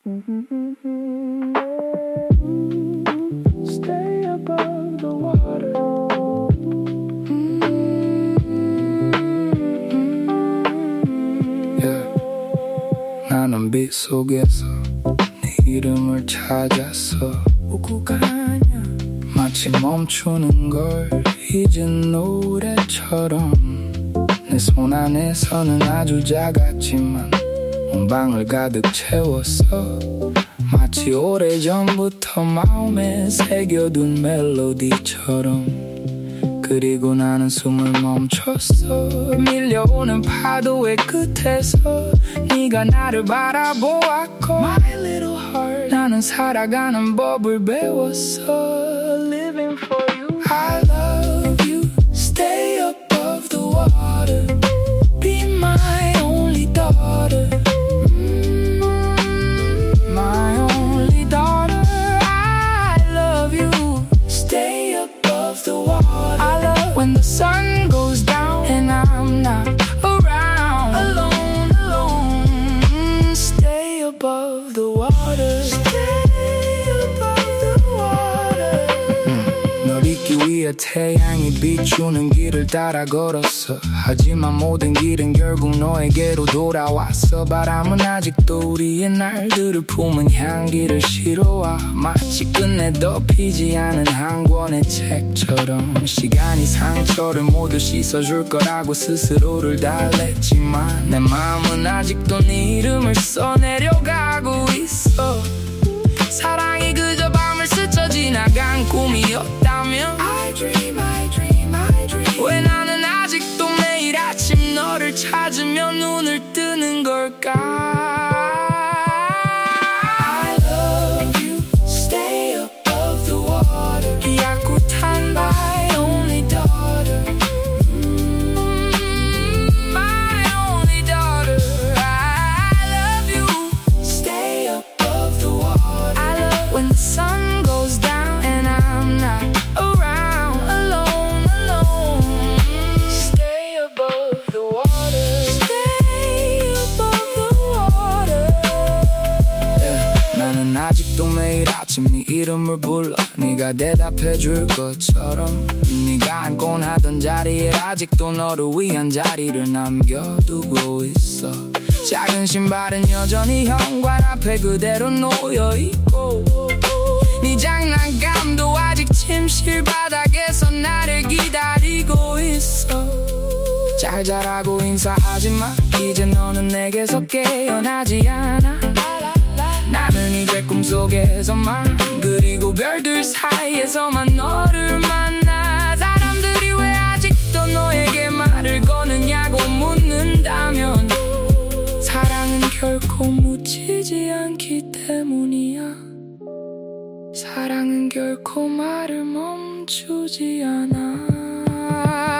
Stay above the water. 나는 빛 속에서 네 이름을 찾았어. 우구가 아냐 마치 멈추는 걸 잊은 노래처럼. 내 손 안에서는 아주 작았지만 온 방을 가득 채웠어. 마치 오래전부터 마음에 새겨둔 멜로디처럼. 그리고 나는 숨을 멈췄어. 밀려오는 파도의 끝에서 네가 나를 바라보았고 My little heart 나는 살아가는 법을 배웠어. Living for you I love you Stay above the water Be my only daughter My only daughter I love you Stay above the water I love when the sun goes down and I'm not around. Alone Stay above the water Stay above the water 널 잊기 위해 태양이 비추는 길을 따라 걸었어. 하지만 모든 길은 결국 너에게로 돌아왔어. 바람은 아직도 우리의 날들을 품은 향기를 실어와. 마치 끝내 덮이지 않은 한 권의 책처럼. 시간이 상처를 모두 씻어줄 거라고 스스로를 달랬지만 내 마음은 아직도 네 이름을 써내려가고 있어. 사랑이 그저 밤을 스쳐 지나간 꿈이었다면 I dream, I dream, I dream 왜 나는 아직도 매일 아침 너를 찾으며 눈을 뜨는 걸까. I love you Stay above the water 약구탄 my only daughter My only daughter I love you Stay above the water I love when the sun goes down and I'm not around. Alone Stay above the water Stay above the water 나는 아직도 매일 아침 네 이름을 불러. 네가 대답해줄 것처럼. 네가 앉곤 하던 자리에 아직도 너를 위한 자리를 남겨두고 있어. 작은 신발은 여전히 현관 앞에 그대로 놓여있고 네 장난감도 아직 침실 바닥에서 나를 기다리고 있어. 잘 자라고 인사하지만 이제 너는 내게서 깨어나지 않아. 나는 이제 꿈속에서만 그리고 별들 사이에서만 너를 만나. 사람들이 왜 아직도 너에게 말을 거느냐고 묻는다면 사랑은 결코 묻히지 않기 때문이야. 사랑은 결코 말을 멈추지 않아.